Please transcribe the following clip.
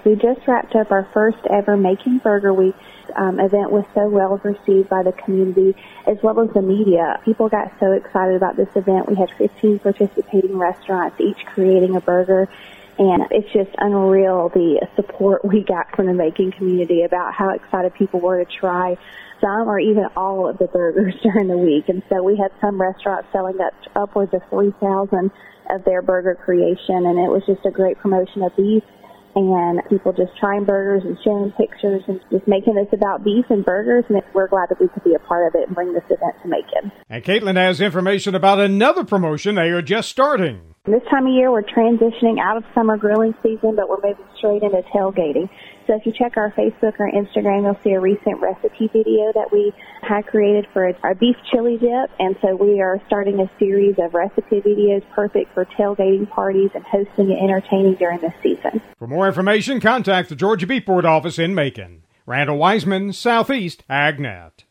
We just wrapped up our first ever Making Burger Week. Event was so well received by the community as well as the media. People got so excited about this event. We had 15 participating restaurants, each creating a burger. And it's just unreal the support we got from the Macon community about how excited people were to try some or even all of the burgers during the week. And so we had some restaurants selling upwards of 3,000 of their burger creation. And it was just a great promotion of beef and people just trying burgers and sharing pictures and just making this about beef and burgers. And we're glad that we could be a part of it and bring this event to Macon. And Caitlin has information about another promotion they are just starting. This time of year, we're transitioning out of summer grilling season, but we're moving straight into tailgating. So if you check our Facebook or Instagram, you'll see a recent recipe video that we had created for our beef chili dip. And so we are starting a series of recipe videos perfect for tailgating parties and hosting and entertaining during this season. For more information, contact the Georgia Beef Board office in Macon. Randall Wiseman, Southeast AgNet.